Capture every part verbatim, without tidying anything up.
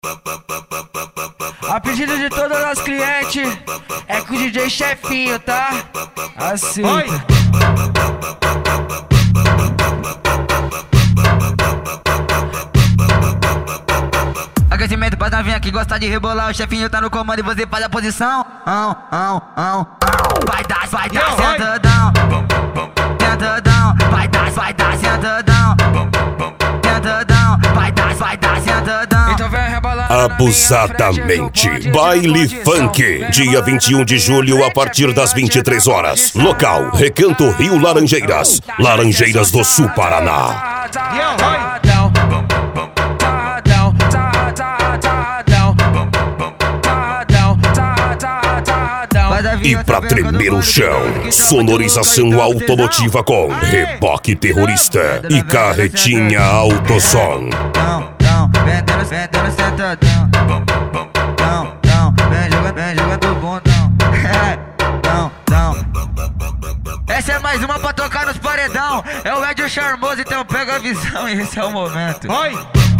A pedido de todos os nossos clientes, é com o D J Chefinho, tá? Assim. Aquecimento pra novinha que gosta de rebolar. O chefinho tá no comando e você faz a posição. Ão, ão, ão. Vai dar, vai dar, sentadão. Sentadão, vai dar, vai dar, sentadão. Sentadão, vai dar, vai dar, sentadão. Então vem rebolar. Abusadamente. Baile Funk. Dia vinte e um de julho, a partir das vinte e três horas. Local: Recanto Rio Laranjeiras. Laranjeiras do Sul, Paraná. E pra tremer o chão, sonorização automotiva com reboque terrorista e carretinha autosom. Vendendo, vendendo, sentadão. Não, não, vem jogando, vem jogando bundão. Não, não. Essa é mais uma pra tocar nos paredão. É o Ed Charmoso, então pega a visão e esse é o momento. Oi!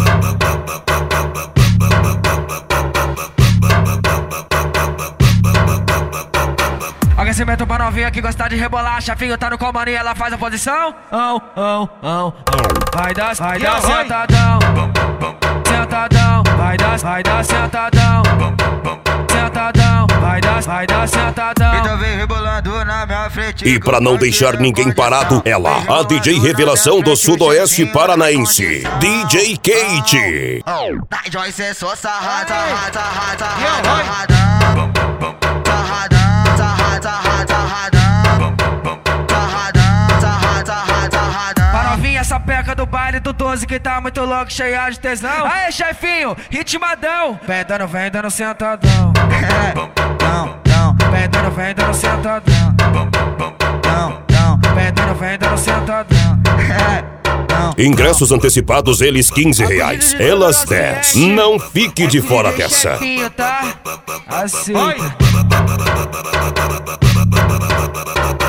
Aquecimento pra novinha que gosta de rebolar. Chefinho tá no comando e ela faz a posição. Ão, ão, ão. Vai dar, vai dar, sentadão. Sentadão, vai dar, vai dar, sentadão. Sentadão, vai dar, vai dar, sentadão. Então vem rebolando na minha frente. E pra não deixar ninguém parado, ela, a D J Revelação do Sudoeste Paranaense, D J Kate. Na Joyce é só sarrada, sarrada, sarrada, sarradão. Sarradão, sarrada, sarrada, sarradão. Sarradão, sarrada, sarrada, sarradão. Pra novinha essa peca do baile do doze que tá muito louco, cheia de tesão. Aê, chefinho, ritmadão. Vem dando, vem dando, sentadão. Não, não, Vem dando, vem dando, sentadão. não, não. Vem dando, vem dando, sentadão. Ingressos antecipados, eles quinze reais, elas dez. Não fique de fora dessa. Chefinho, tá? Assim.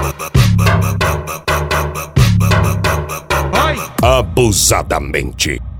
Abusadamente.